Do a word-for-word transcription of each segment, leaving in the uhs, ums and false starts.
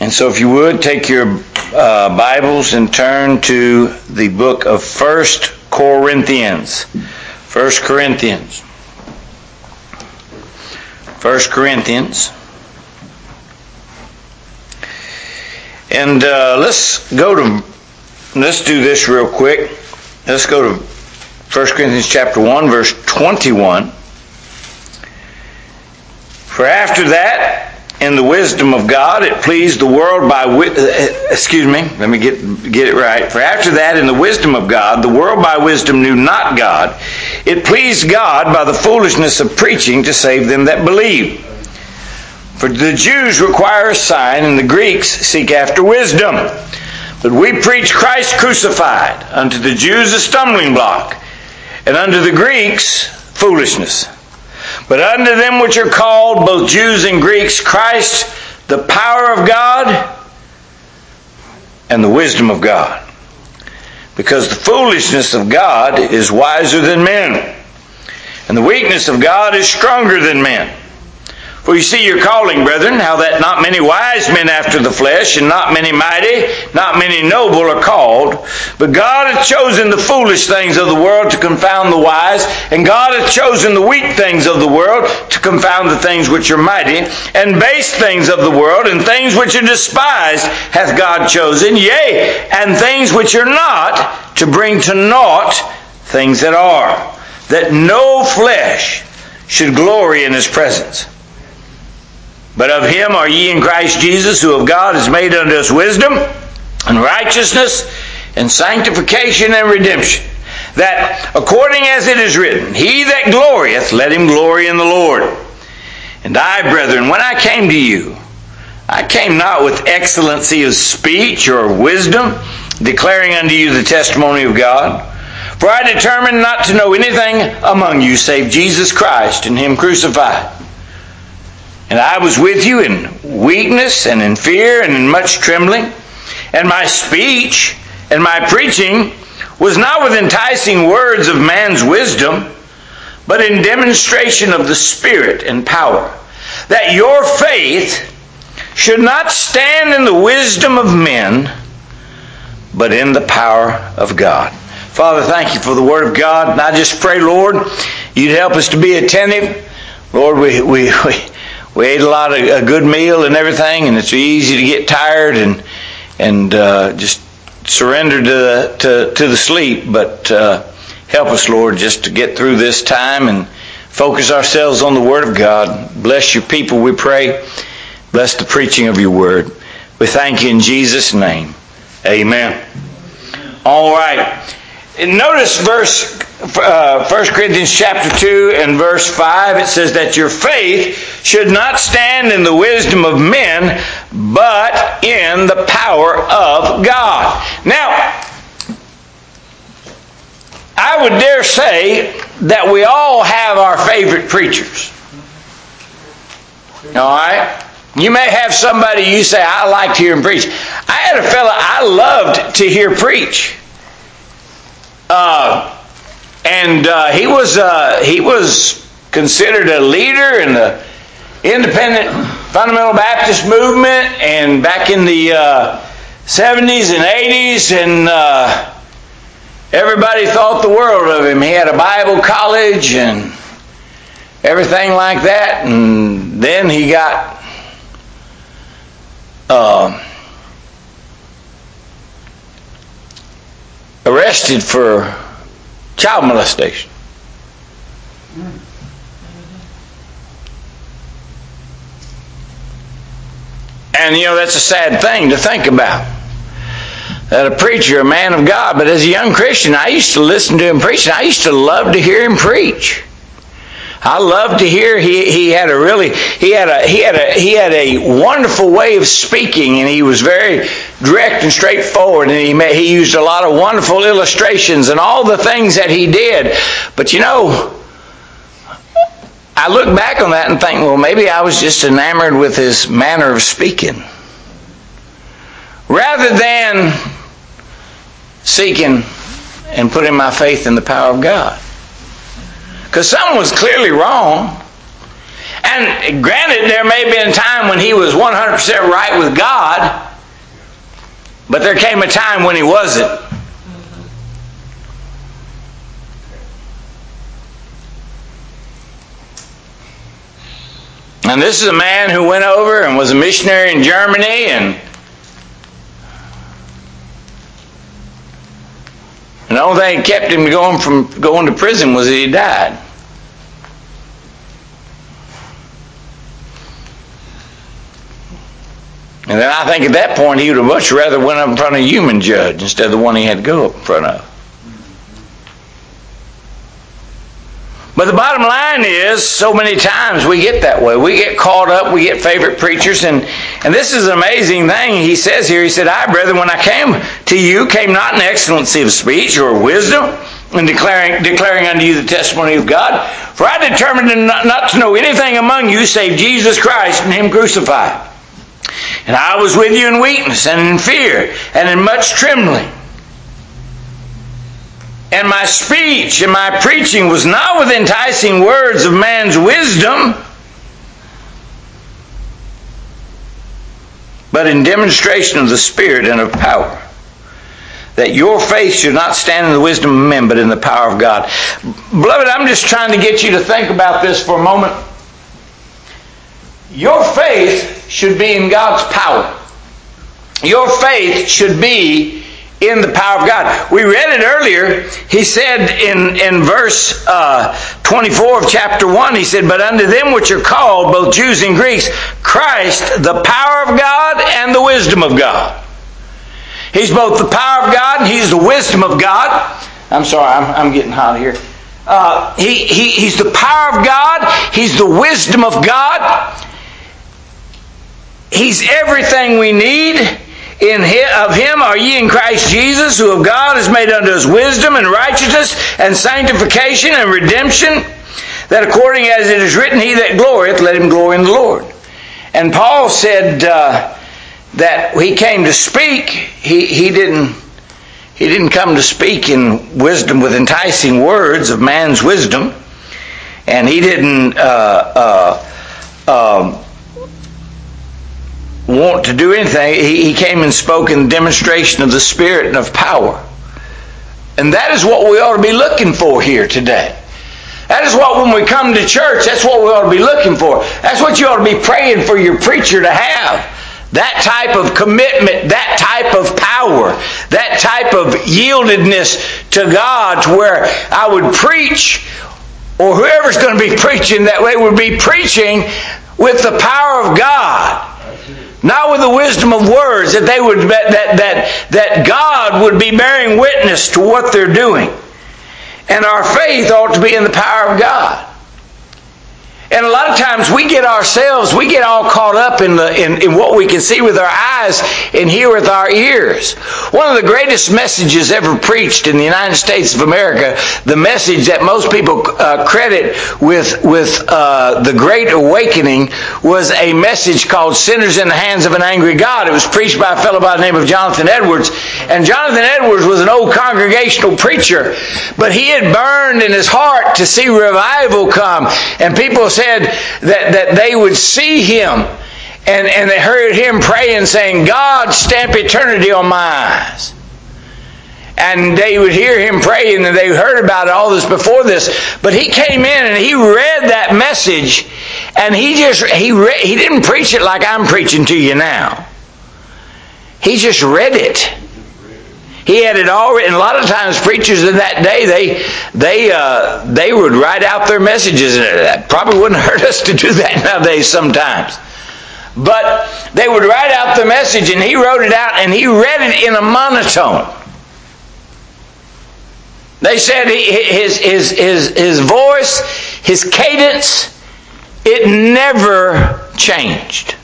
And so if you would, take your uh, Bibles and turn to the book of First Corinthians. First Corinthians. First Corinthians. And uh, let's go to, let's do this real quick. Let's go to First Corinthians chapter one, verse twenty-one. For after that, in the wisdom of God, it pleased the world by, wi- excuse me, let me get, get it right. For after that, in the wisdom of God, the world by wisdom knew not God. It pleased God by the foolishness of preaching to save them that believe. For the Jews require a sign, and the Greeks seek after wisdom. But we preach Christ crucified, unto the Jews a stumbling block, and unto the Greeks foolishness. But unto them which are called, both Jews and Greeks, Christ, the power of God and the wisdom of God. Because the foolishness of God is wiser than men, and the weakness of God is stronger than men. For you see your calling, brethren, how that not many wise men after the flesh, and not many mighty, not many noble are called. But God hath chosen the foolish things of the world to confound the wise, and God hath chosen the weak things of the world to confound the things which are mighty, and base things of the world, and things which are despised hath God chosen, yea, and things which are not, to bring to naught things that are, that no flesh should glory in his presence. But of him are ye in Christ Jesus, who of God is made unto us wisdom, and righteousness, and sanctification, and redemption. That, according as it is written, he that glorieth, let him glory in the Lord. And I, brethren, when I came to you, I came not with excellency of speech or of wisdom, declaring unto you the testimony of God. For I determined not to know anything among you, save Jesus Christ, and him crucified. And I was with you in weakness and in fear and in much trembling. And my speech and my preaching was not with enticing words of man's wisdom, but in demonstration of the Spirit and power, that your faith should not stand in the wisdom of men, but in the power of God. Father, thank you for the Word of God. And I just pray, Lord, you'd help us to be attentive. Lord, we... we, we We ate a lot of a good meal and everything, and it's easy to get tired and and uh, just surrender to the, to to the sleep. But uh, help us, Lord, just to get through this time and focus ourselves on the Word of God. Bless your people, we pray. Bless the preaching of your Word. We thank you in Jesus' name. Amen. All right. And notice verse uh, First Corinthians chapter two and verse five. It says that your faith should not stand in the wisdom of men, but in the power of God. Now, I would dare say that we all have our favorite preachers. All right? You may have somebody you say, I like to hear him preach. I had a fella I loved to hear preach. Uh, and uh, he was uh, he was considered a leader in the independent fundamental Baptist movement, and back in the uh, seventies and eighties, and uh, everybody thought the world of him. He had a Bible college and everything like that, and then he got uh, arrested for child molestation. And you know, that's a sad thing to think about. That a preacher, a man of God, but as a young Christian, I used to listen to him preach, and I used to love to hear him preach. I loved to hear he he had a really he had a he had a he had a wonderful way of speaking, and he was very direct and straightforward, and he made, he used a lot of wonderful illustrations and all the things that he did. But you know, I look back on that and think, well, maybe I was just enamored with his manner of speaking, rather than seeking and putting my faith in the power of God. Because something was clearly wrong. And And granted, there may have been a time when he was one hundred percent right with God, but there came a time when he wasn't. And this is a man who went over and was a missionary in Germany, and And the only thing that kept him going from going to prison was that he died. And then I think at that point he would have much rather went up in front of a human judge instead of the one he had to go up in front of. But the bottom line is, so many times we get that way. We get caught up, we get favorite preachers, and, and this is an amazing thing. He says here, he said, I, brethren, when I came to you, came not in excellency of speech or wisdom, and declaring, declaring unto you the testimony of God. For I determined not, not to know anything among you save Jesus Christ and him crucified. And I was with you in weakness and in fear and in much trembling. And my speech and my preaching was not with enticing words of man's wisdom, but in demonstration of the Spirit and of power, that your faith should not stand in the wisdom of men, but in the power of God. Beloved, I'm just trying to get you to think about this for a moment. Your faith should be in God's power. Your faith should be in the power of God. We read it earlier. He said in, in verse uh, twenty-four of chapter one, he said, but unto them which are called, both Jews and Greeks, Christ, the power of God and the wisdom of God. He's both the power of God and he's the wisdom of God. I'm sorry, I'm, I'm getting hot here. Uh, he, he, he's the power of God. He's the wisdom of God. He's everything we need. In him, of him are ye in Christ Jesus, who of God is made unto us wisdom and righteousness and sanctification and redemption, that according as it is written, he that glorieth, let him glory in the Lord. And Paul said uh, that he came to speak. He, he didn't he didn't come to speak in wisdom with enticing words of man's wisdom, and he didn't uh, uh, um, want to do anything. He, he came and spoke in demonstration of the Spirit and of power. And that is what we ought to be looking for here today. That is what, when we come to church, that's what we ought to be looking for. That's what you ought to be praying for your preacher to have. That type of commitment, that type of power, that type of yieldedness to God, to where I would preach, or whoever's going to be preaching that way would be preaching with the power of God. Not with the wisdom of words, that they would that, that that that God would be bearing witness to what they're doing. And our faith ought to be in the power of God. And a lot of times we get ourselves, we get all caught up in the in, in what we can see with our eyes and hear with our ears. One of the greatest messages ever preached in the United States of America, the message that most people uh, credit with with uh, the Great Awakening, was a message called "Sinners in the Hands of an Angry God." It was preached by a fellow by the name of Jonathan Edwards. And Jonathan Edwards was an old congregational preacher, but he had burned in his heart to see revival come. And people said that, that they would see him, and, and they heard him praying, saying, God, stamp eternity on my eyes. And they would hear him praying, and they heard about all this before this. But he came in and he read that message, and he just he read, he didn't preach it like I'm preaching to you now. He just read it. He had it all written. A lot of times preachers in that day, they they uh, they would write out their messages, and that probably wouldn't hurt us to do that nowadays sometimes. But they would write out the message, and he wrote it out, and he read it in a monotone. They said his his his his voice, his cadence, it never changed.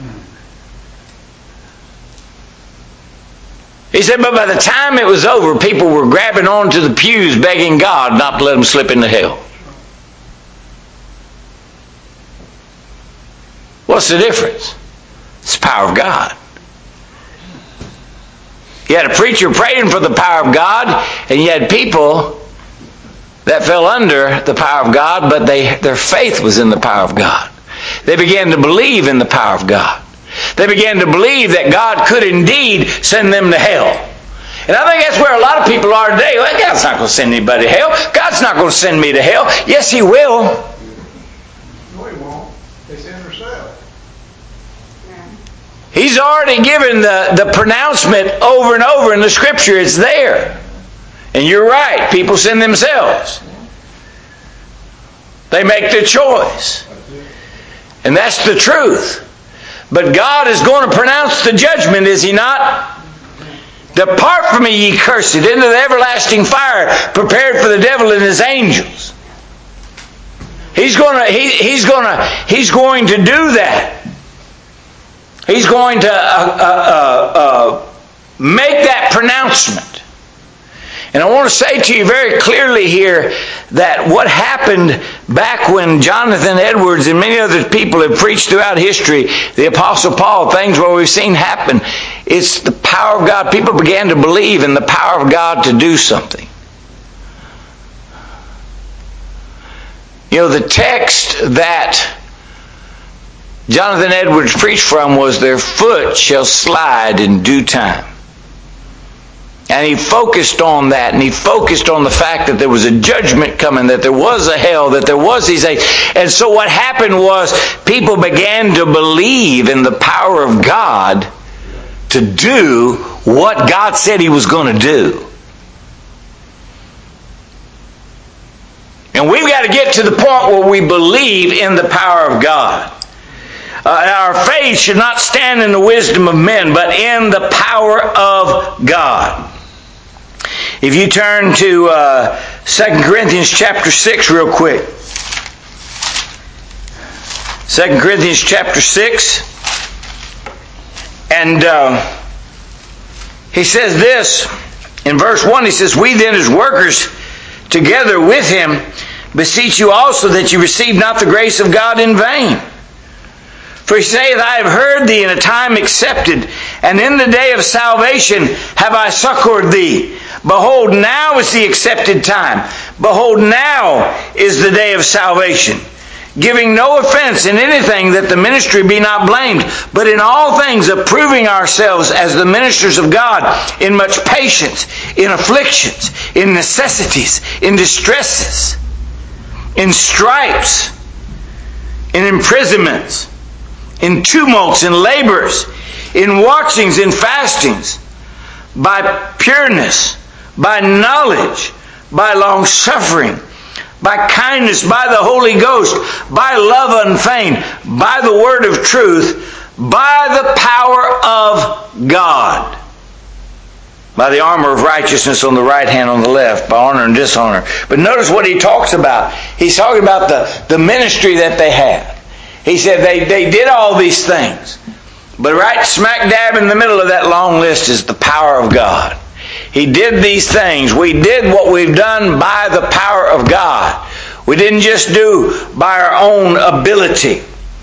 He said, but by the time it was over, people were grabbing onto the pews begging God not to let them slip into hell. What's the difference? It's the power of God. You had a preacher praying for the power of God, and you had people that fell under the power of God, but they their faith was in the power of God. They began to believe in the power of God. They began to believe that God could indeed send them to hell. And I think that's where a lot of people are today. Well, God's not going to send anybody to hell. God's not going to send me to hell. Yes, He will. No, He won't. They send themselves. He's already given the, the pronouncement over and over in the Scripture. It's there. And you're right. People send themselves. They make the choice. And that's the truth. But God is going to pronounce the judgment, is He not? Depart from me, ye cursed, into the everlasting fire prepared for the devil and his angels. He's going to, he, he's going to, he's going to do that. He's going to uh, uh, uh, make that pronouncement. And I want to say to you very clearly here that what happened back when Jonathan Edwards and many other people have preached throughout history, the Apostle Paul, things where we've seen happen, it's the power of God. People began to believe in the power of God to do something. You know, the text that Jonathan Edwards preached from was, their foot shall slide in due time. And he focused on that, and he focused on the fact that there was a judgment coming, that there was a hell, that there was these things. And so what happened was, people began to believe in the power of God to do what God said He was going to do. And we've got to get to the point where we believe in the power of God. Uh, our faith should not stand in the wisdom of men, but in the power of God. If you turn to uh, Second Corinthians chapter six real quick. Second Corinthians chapter six. And uh, he says this in verse one. He says, we then as workers together with Him beseech you also that you receive not the grace of God in vain. For He saith, I have heard thee in a time accepted, and in the day of salvation have I succored thee. Behold, now is the accepted time. Behold, now is the day of salvation. Giving no offense in anything, that the ministry be not blamed, but in all things approving ourselves as the ministers of God, in much patience, in afflictions, in necessities, in distresses, in stripes, in imprisonments, in tumults, in labors, in watchings, in fastings, by pureness, by knowledge, by long suffering, by kindness, by the Holy Ghost, by love unfeigned, by the word of truth, by the power of God, by the armor of righteousness on the right hand, on the left, by honor and dishonor. But notice what he talks about. He's talking about the, the ministry that they had. He said they, they did all these things. But right smack dab in the middle of that long list is the power of God. He did these things. We did what we've done by the power of God. We didn't just do by our own ability.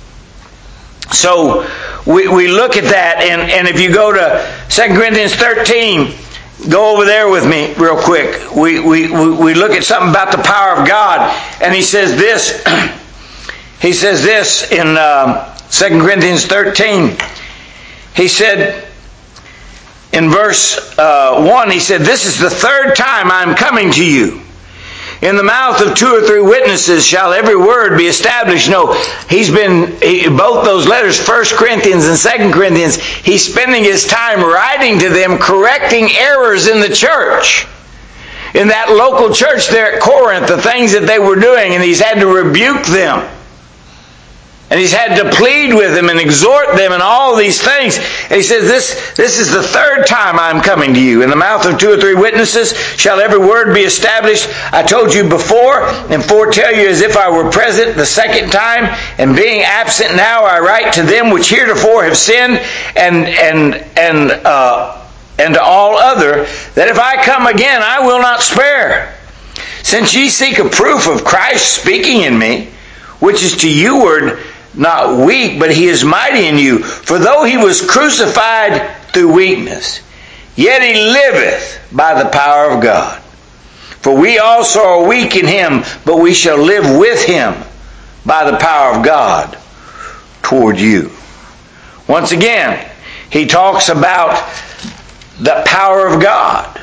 So we, we look at that, and, and if you go to Second Corinthians thirteen, go over there with me real quick. We, we, we look at something about the power of God, and he says this. He says this in uh, Second Corinthians thirteen. He said, in verse uh, one, he said, this is the third time I am coming to you. In the mouth of two or three witnesses shall every word be established. No, he's been, he, both those letters, First Corinthians and Second Corinthians, he's spending his time writing to them, correcting errors in the church. In that local church there at Corinth, the things that they were doing, and he's had to rebuke them. And he's had to plead with them and exhort them and all these things. And he says, this, this is the third time I'm coming to you. In the mouth of two or three witnesses shall every word be established. I told you before, and foretell you as if I were present the second time. And being absent now, I write to them which heretofore have sinned, and and and uh, and to all other, that if I come again, I will not spare. Since ye seek a proof of Christ speaking in me, which is to youward not weak, but he is mighty in you. For though he was crucified through weakness, yet he liveth by the power of God. For we also are weak in him, but we shall live with him by the power of God. toward you. Once again, he talks about the power of God.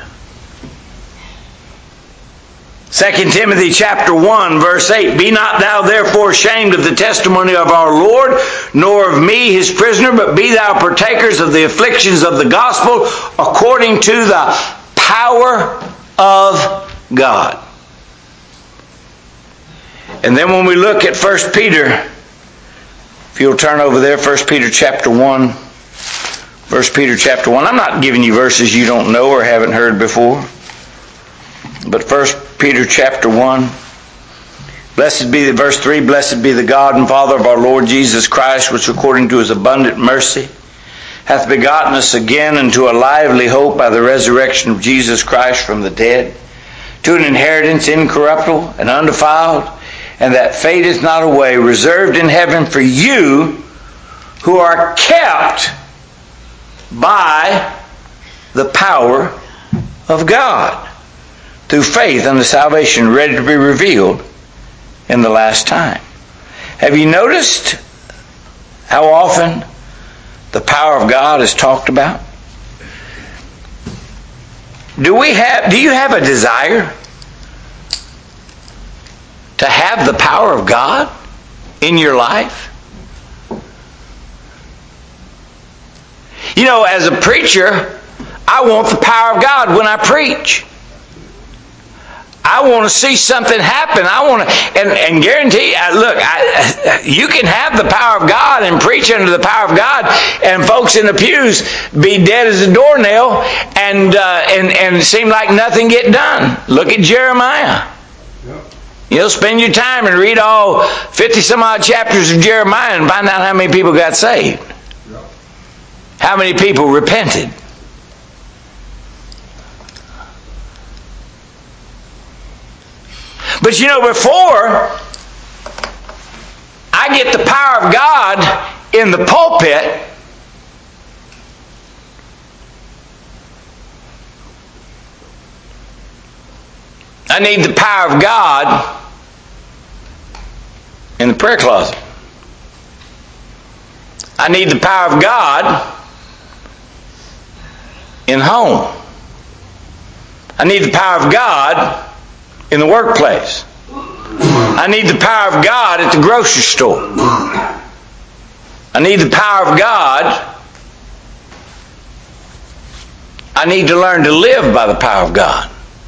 Second Timothy chapter one, verse eight, Be not thou therefore ashamed of the testimony of our Lord, nor of me his prisoner, but be thou partakers of the afflictions of the gospel according to the power of God. And then when we look at First Peter, if you'll turn over there, First Peter chapter one, First Peter chapter one. I'm not giving you verses you don't know or haven't heard before. But First Peter chapter one, Blessed be the, verse three, Blessed be the God and Father of our Lord Jesus Christ, which according to his abundant mercy hath begotten us again unto a lively hope by the resurrection of Jesus Christ from the dead, to an inheritance incorruptible and undefiled, and that fadeth not away, reserved in heaven for you, who are kept by the power of God, through faith unto salvation, ready to be revealed in the last time. Have you noticed how often the power of God is talked about? Do we have, do you have a desire to have the power of God in your life? You know, as a preacher, I want the power of God when I preach. I want to see something happen. I want to, and, and guarantee, look, I, you can have the power of God and preach under the power of God, and folks in the pews be dead as a doornail, and uh, and and it seem like nothing get done. Look at Jeremiah. Yep. You know, spend your time and read all fifty some odd chapters of Jeremiah and find out how many people got saved. Yep. How many people repented. But you know, before I get the power of God in the pulpit, I need the power of God in the prayer closet. I need the power of God in home. I need the power of God in the workplace. I need the power of God at the grocery store. I need the power of God. I need to learn to live by the power of God.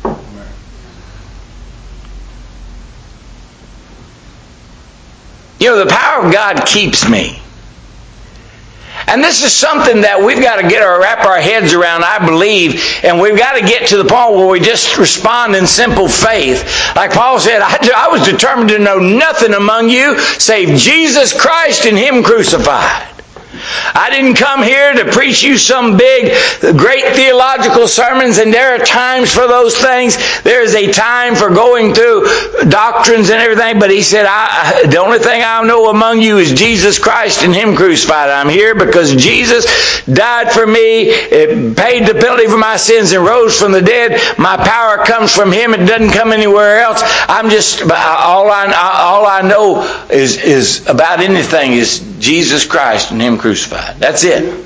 You know, the power of God keeps me. And this is something that we've got to get our wrap our heads around, I believe, and we've got to get to the point where we just respond in simple faith. Like Paul said, I, I was determined to know nothing among you save Jesus Christ and Him crucified. I didn't come here to preach you some big, great theological sermons, and there are times for those things. There is a time for going through doctrines and everything, but he said, I, the only thing I know among you is Jesus Christ and Him crucified. I'm here because Jesus died for me, it paid the penalty for my sins and rose from the dead. My power comes from Him. It doesn't come anywhere else. I'm just, all I, all I know is, is about anything is Jesus Christ and Him crucified. That's it.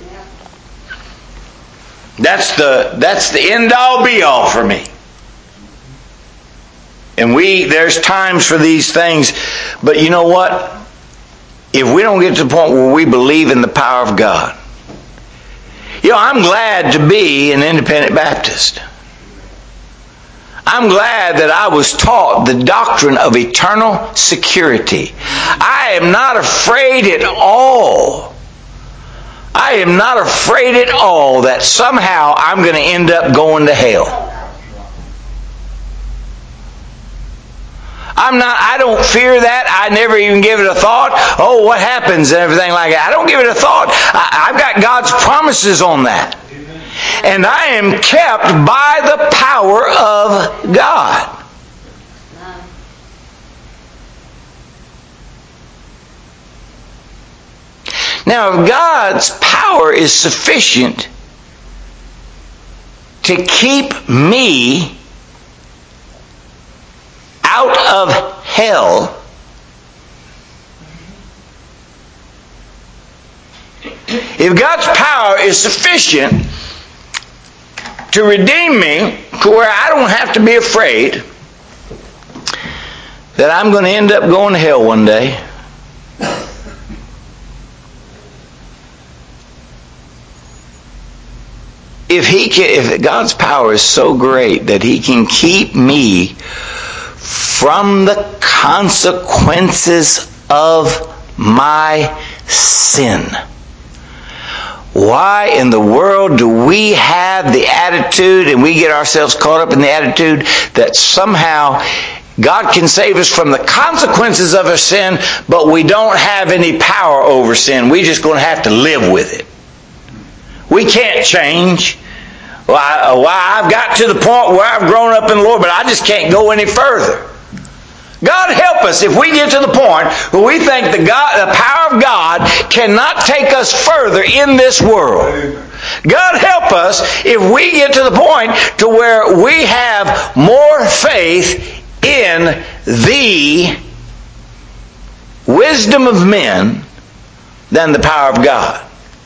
That's the that's the end all be all for me. And we there's times for these things, but you know what? If we don't get to the point where we believe in the power of God, you know, I'm glad to be an independent Baptist. I'm glad that I was taught the doctrine of eternal security. I am not afraid at all. I am not afraid at all that somehow I'm going to end up going to hell. I'm not, I don't fear that. I never even give it a thought. Oh, what happens and everything like that. I don't give it a thought. I, I've got God's promises on that. And I am kept by the power of God. Now, if God's power is sufficient to keep me out of hell, If God's power is sufficient to redeem me to where I don't have to be afraid that I'm going to end up going to hell one day, if he can, if God's power is so great that he can keep me from the consequences of my sin, why in the world do we have the attitude, and we get ourselves caught up in the attitude that somehow God can save us from the consequences of our sin, but we don't have any power over sin. We're just going to have to live with it. We can't change. Well, I, well, I've got to the point where I've grown up in the Lord, but I just can't go any further. God help us if we get to the point where we think the, God, the power of God cannot take us further in this world. God help us if we get to the point to where we have more faith in the wisdom of men than the power of God.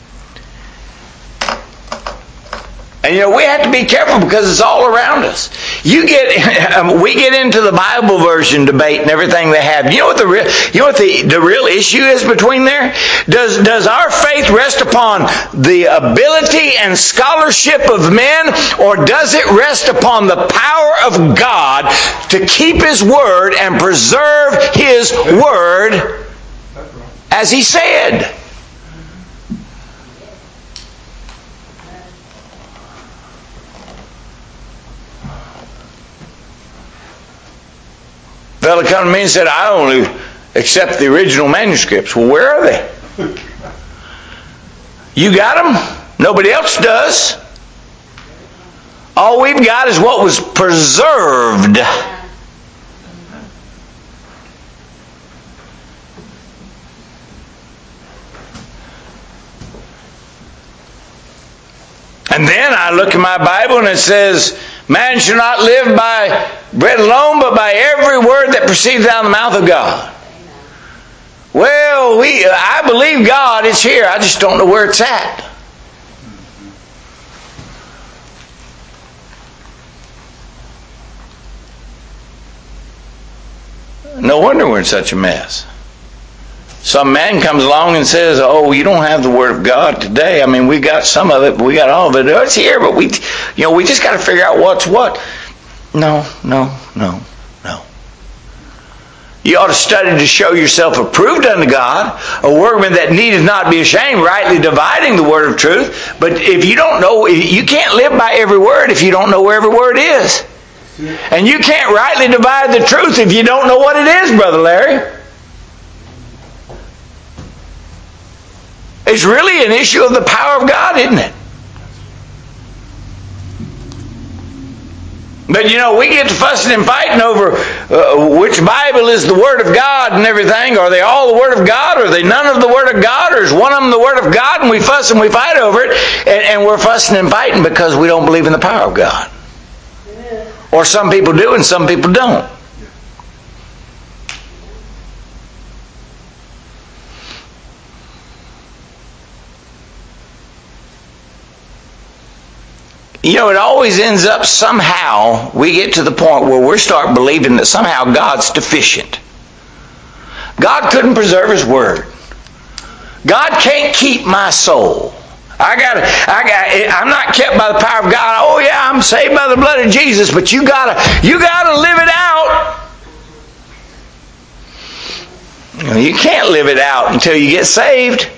And you know, we have to be careful because it's all around us. You get, um, we get into the Bible version debate and everything they have. You know what the real, you know what the, the real issue is between there? Does does our faith rest upon the ability and scholarship of men, or does it rest upon the power of God to keep His Word and preserve His Word as He said? A fellow come to me and said, I only accept the original manuscripts. Well, where are they? You got them? Nobody else does. All we've got is what was preserved. And then I look in my Bible and it says, man shall not live by bread alone, but by every word that proceeds out of the mouth of God. Well, we I believe God is here. I just don't know where it's at. No wonder we're in such a mess. Some man comes along and says, oh, you don't have the Word of God today. I mean, we got some of it, but we got all of it. It's here, but we, you know, we just got to figure out what's what. No, no, no, no. You ought to study to show yourself approved unto God, a workman that needeth not be ashamed, rightly dividing the word of truth. But if you don't know, you can't live by every word if you don't know where every word is. And you can't rightly divide the truth if you don't know what it is, Brother Larry. It's really an issue of the power of God, isn't it? But you know, we get to fussing and fighting over uh, which Bible is the Word of God and everything. Are they all the Word of God? Or are they none of the Word of God? Or is one of them the Word of God? And we fuss and we fight over it. And, and we're fussing and fighting because we don't believe in the power of God. Amen. Or some people do and some people don't. You know, it always ends up somehow, we get to the point where we start believing that somehow God's deficient. God couldn't preserve His Word. God can't keep my soul. I got, I got, I'm not kept by the power of God. Oh yeah, I'm saved by the blood of Jesus, but you gotta, you gotta live it out. You know, you can't live it out until you get saved.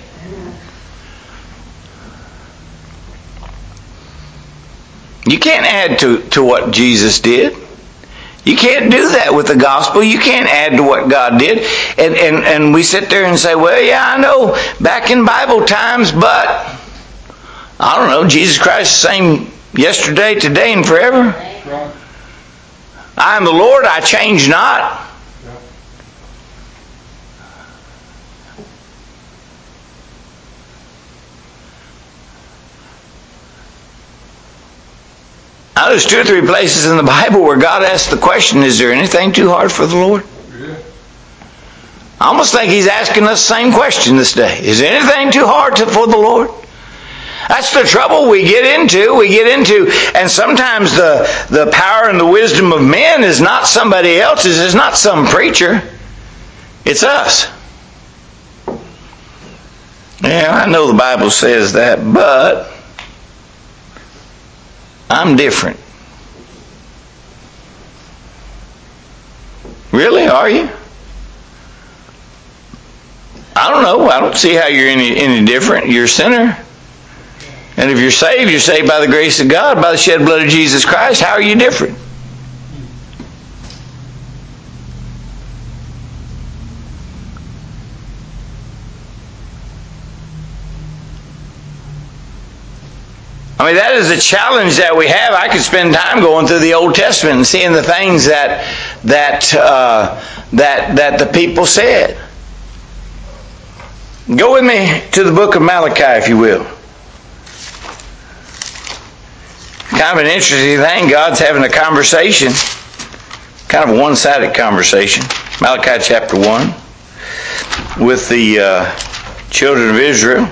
You can't add to, to what Jesus did. You can't do that with the gospel. You can't add to what God did. And, and, and we sit there and say, well, yeah, I know back in Bible times, but I don't know, Jesus Christ is the same yesterday, today, and forever. I am the Lord, I change not. Now, there's two or three places in the Bible where God asks the question, is there anything too hard for the Lord? Yeah. I almost think he's asking us the same question this day. Is anything too hard to, for the Lord? That's the trouble we get into. We get into, and sometimes the, the power and the wisdom of men is not somebody else's. It's not some preacher. It's us. Yeah, I know the Bible says that, but I'm different. Really? Are you? I don't know. I don't see how you're any, any different. You're a sinner. And if you're saved, you're saved by the grace of God, by the shed blood of Jesus Christ. How are you different? I mean, that is a challenge that we have. I could spend time going through the Old Testament and seeing the things that that uh, that that the people said. Go with me to the book of Malachi, if you will. Kind of an interesting thing. God's having a conversation, kind of a one-sided conversation. Malachi chapter one with the uh, children of Israel.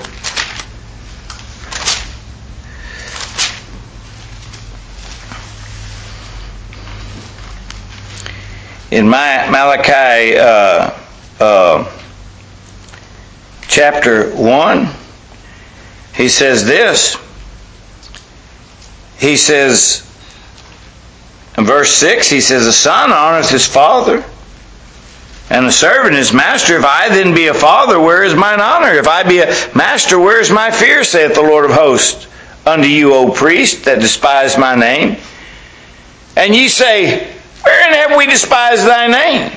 In my, Malachi uh, uh, chapter one, he says this. He says, in verse six, he says, "A son honoreth his father, and a servant his master. If I then be a father, where is mine honor? If I be a master, where is my fear, saith the Lord of hosts, unto you, O priest, that despise my name? And ye say, wherein have we despised thy name?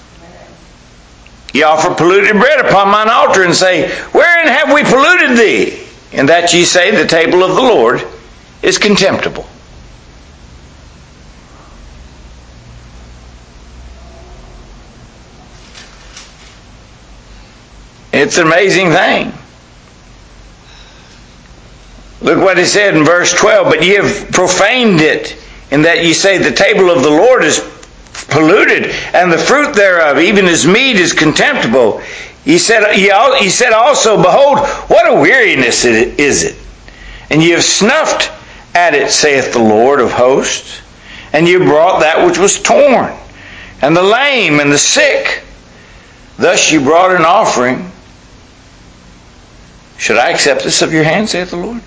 Ye offer polluted bread upon mine altar, and say, wherein have we polluted thee? And that ye say, the table of the Lord is contemptible." It's an amazing thing. Look what he said in verse twelve. "But ye have profaned it, in that ye say, the table of the Lord is polluted, and the fruit thereof, even his meat, is contemptible. He said, he said also, behold, what a weariness is it. And ye have snuffed at it, saith the Lord of hosts. And ye brought that which was torn, and the lame, and the sick. Thus ye brought an offering. Should I accept this of your hand, saith the Lord?"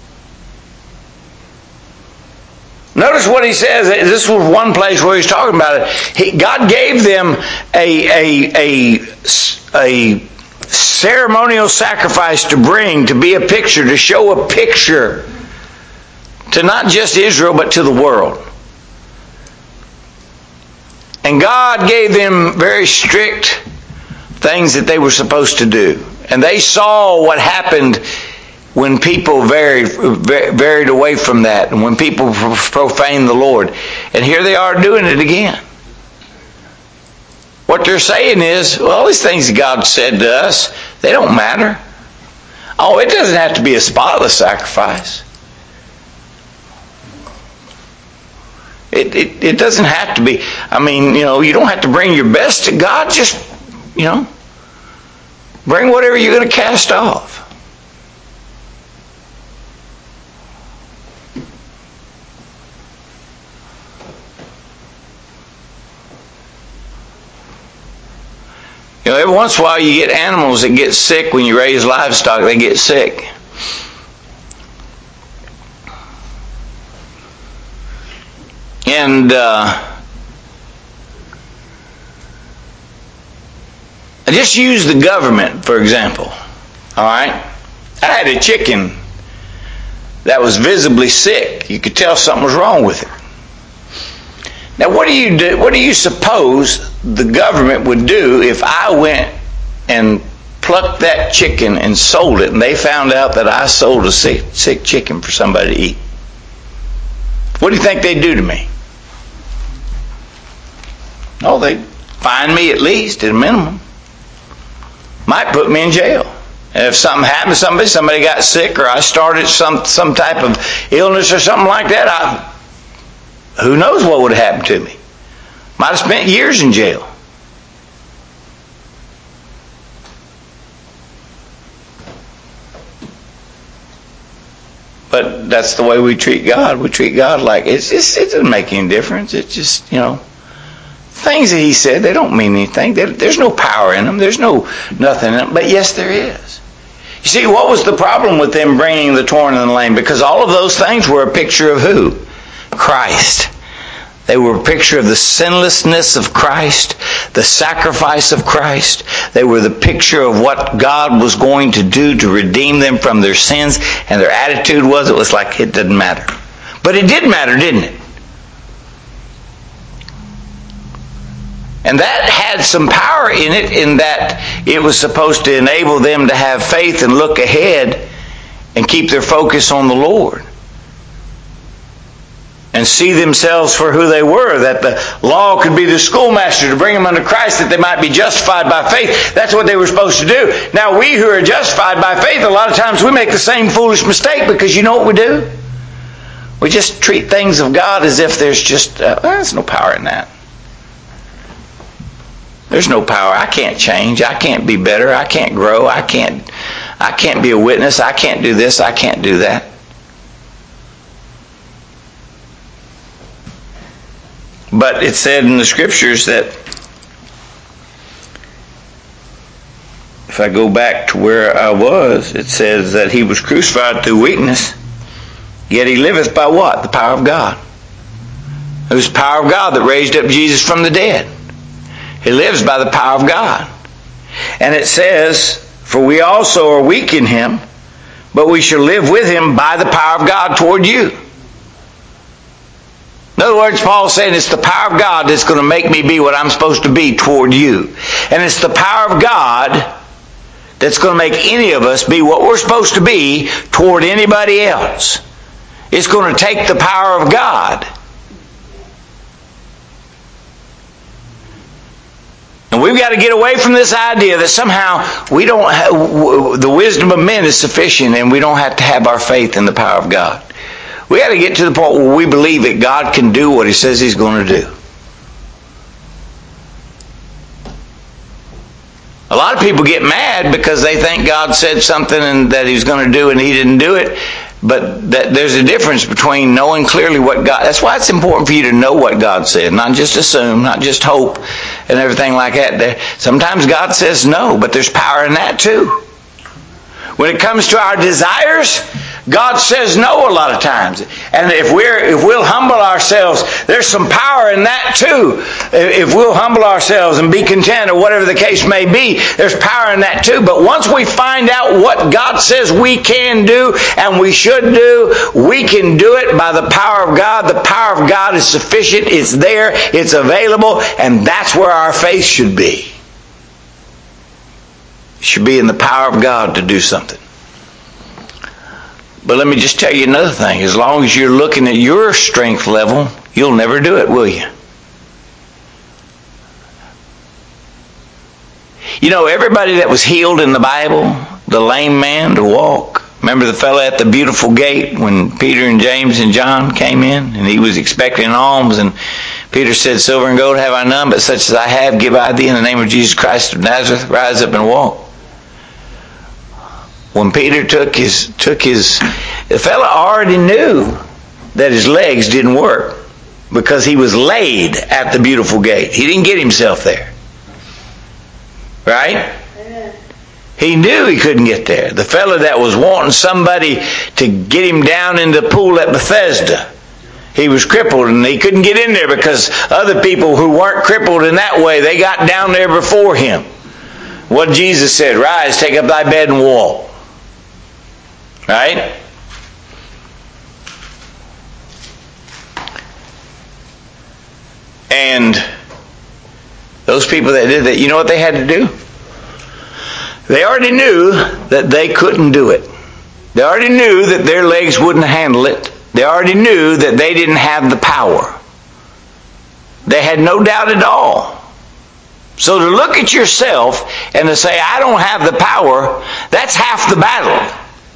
Notice what he says. This was one place where he's talking about it. He, God gave them a, a, a, a ceremonial sacrifice to bring, to be a picture, to show a picture to not just Israel, but to the world. And God gave them very strict things that they were supposed to do. And they saw what happened when people varied, varied away from that, and when people profaned the Lord. And here they are doing it again. What they're saying is, well, these things God said to us, they don't matter. Oh, it doesn't have to be a spotless sacrifice. It, it, it doesn't have to be. I mean, you know, you don't have to bring your best to God. Just, you know, bring whatever you're going to cast off. You know, every once in a while you get animals that get sick when you raise livestock. They get sick. And uh, just use the government, for example. All right? I had a chicken that was visibly sick. You could tell something was wrong with it. Now, what do you do? What do you suppose the government would do if I went and plucked that chicken and sold it, and they found out that I sold a sick, sick chicken for somebody to eat? What do you think they'd do to me? Oh, they'd fine me at least, at a minimum. Might put me in jail. And if something happened to somebody, somebody got sick, or I started some some type of illness or something like that, I who knows what would have happened to me. Might have spent years in jail. that's the way we treat God. We treat God like it's just, it doesn't make any difference. It's just, you know, things that he said, they don't mean anything. They, there's no power in them. There's no nothing in them. But yes, there is. You see, what was the problem with them bringing the torn and the lame? Because all of those things were a picture of who? Christ. They were a picture of the sinlessness of Christ, the sacrifice of Christ. They were the picture of what God was going to do to redeem them from their sins. And their attitude was, it was like, it didn't matter. But it did matter, didn't it? And that had some power in it, in that it was supposed to enable them to have faith and look ahead and keep their focus on the Lord. And see themselves for who they were, that the law could be the schoolmaster to bring them unto Christ, that they might be justified by faith. That's what they were supposed to do. Now we who are justified by faith, a lot of times we make the same foolish mistake, because you know what we do? We just treat things of God as if there's just, uh, well, there's no power in that. There's no power. I can't change. I can't be better. I can't grow. I can't, I can't be a witness. I can't do this. I can't do that. But it said in the scriptures that, if I go back to where I was, it says that he was crucified through weakness, yet he liveth by what? The power of God. It was the power of God that raised up Jesus from the dead. He lives by the power of God. And it says, for we also are weak in him, but we shall live with him by the power of God toward you. In other words, Paul's saying it's the power of God that's going to make me be what I'm supposed to be toward you. And it's the power of God that's going to make any of us be what we're supposed to be toward anybody else. It's going to take the power of God. And we've got to get away from this idea that somehow we don't have, the wisdom of men is sufficient and we don't have to have our faith in the power of God. We got to get to the point where we believe that God can do what he says he's going to do. A lot of people get mad because they think God said something and that he's going to do and he didn't do it. But that there's a difference between knowing clearly what God... That's why it's important for you to know what God said. Not just assume, not just hope and everything like that. There, sometimes God says no, but there's power in that too. When it comes to our desires, God says no a lot of times. And if we're if we'll humble ourselves, there's some power in that too. If we'll humble ourselves and be content or whatever the case may be, there's power in that too. But once we find out what God says we can do and we should do, we can do it by the power of God. The power of God is sufficient. It's there. It's available. And that's where our faith should be. It should be in the power of God to do something. But let me just tell you another thing. As long as you're looking at your strength level, you'll never do it, will you? You know, everybody that was healed in the Bible, the lame man to walk. Remember the fellow at the beautiful gate when Peter and James and John came in and he was expecting alms, and Peter said, silver and gold have I none, but such as I have give I thee in the name of Jesus Christ of Nazareth. Rise up and walk. When Peter took his, took his, the fellow already knew that his legs didn't work because he was laid at the beautiful gate. He didn't get himself there. Right? Amen. He knew he couldn't get there. The fellow that was wanting somebody to get him down in the pool at Bethesda, he was crippled and he couldn't get in there because other people who weren't crippled in that way, they got down there before him. What Jesus said, rise, take up thy bed and walk. Right? And those people that did that, you know what they had to do? They already knew that they couldn't do it. They already knew that their legs wouldn't handle it. They already knew that they didn't have the power. They had no doubt at all. So to look at yourself and to say, I don't have the power, that's half the battle.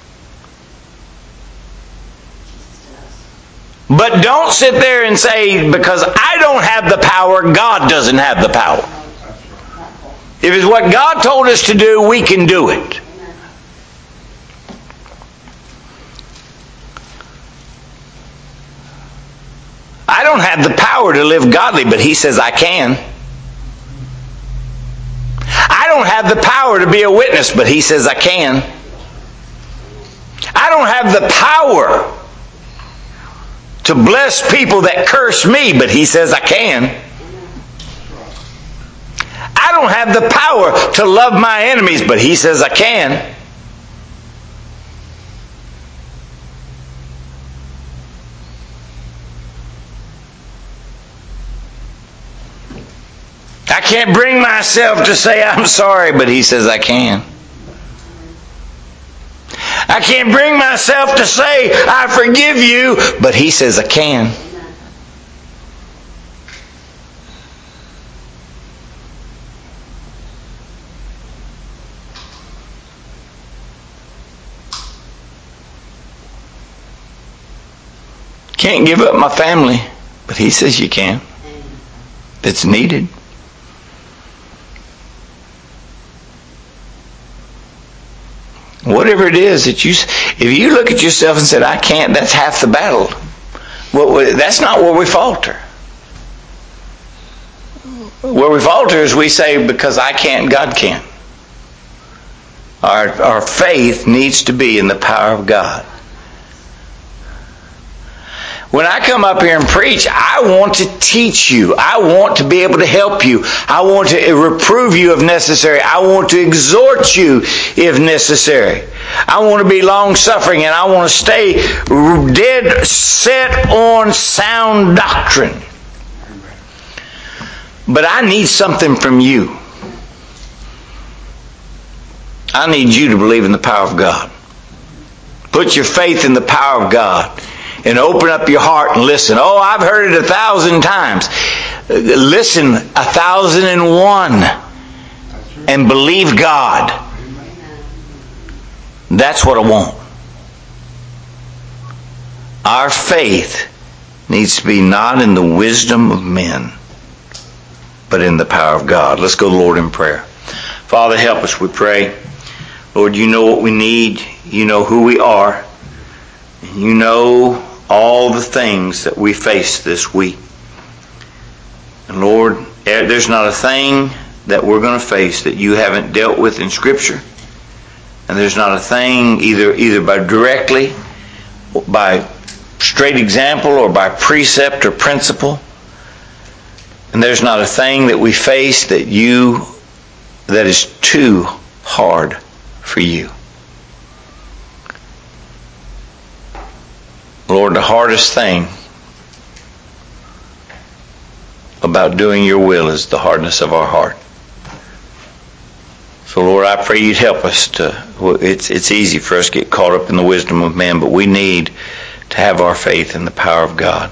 But don't sit there and say, because I don't have the power, God doesn't have the power. If it's what God told us to do, we can do it. don't have the power to live godly, but He says I can. I don't have the power to be a witness, but He says I can. I don't have the power to bless people that curse me, but He says I can. I don't have the power to love my enemies, but He says I can. I can't bring myself to say I'm sorry, but He says I can. I can't bring myself to say I forgive you, but He says I can. Can't give up my family, but He says you can. It's needed. Whatever it is that you, if you look at yourself and said, I can't, that's half the battle. Well, that's not where we falter. Where we falter is we say, because I can't, God can. Our, our faith needs to be in the power of God. When I come up here and preach, I want to teach you. I want to be able to help you. I want to reprove you if necessary. I want to exhort you if necessary. I want to be long-suffering, and I want to stay dead set on sound doctrine. But I need something from you. I need you to believe in the power of God. Put your faith in the power of God. And open up your heart and listen. Oh, I've heard it a thousand times. Listen a thousand and one. And believe God. That's what I want. Our faith needs to be not in the wisdom of men, but in the power of God. Let's go to the Lord in prayer. Father, help us, we pray. Lord, you know what we need. You know who we are. You know all the things that we face this week. And Lord, there's not a thing that we're going to face that you haven't dealt with in Scripture. And there's not a thing either either by directly, by straight example, or by precept or principle. And there's not a thing that we face that you that is too hard for you. Lord, the hardest thing about doing your will is the hardness of our heart. So Lord, I pray you'd help us to, it's, it's easy for us to get caught up in the wisdom of men, but we need to have our faith in the power of God.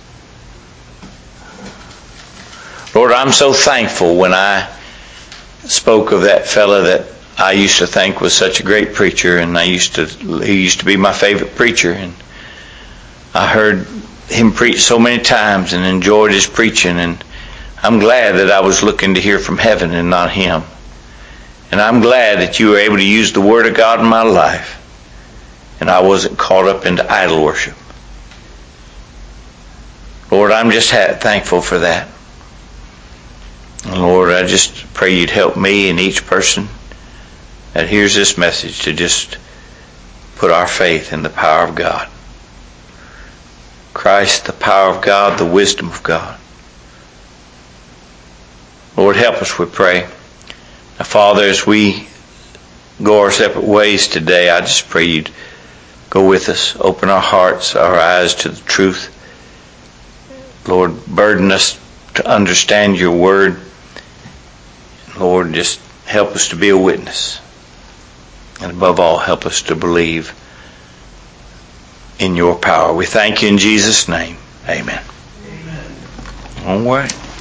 Lord, I'm so thankful when I spoke of that fella that I used to think was such a great preacher, and I used to, he used to be my favorite preacher, and I heard him preach so many times and enjoyed his preaching, and I'm glad that I was looking to hear from heaven and not him. And I'm glad that you were able to use the Word of God in my life, and I wasn't caught up into idol worship. Lord, I'm just thankful for that. And Lord, I just pray you'd help me and each person that hears this message to just put our faith in the power of God. Christ, the power of God, the wisdom of God. Lord, help us, we pray. Now, Father, as we go our separate ways today, I just pray you'd go with us. Open our hearts, our eyes to the truth. Lord, burden us to understand your word. Lord, just help us to be a witness. And above all, help us to believe in your power. We thank you in Jesus' name. Amen. Amen. All right.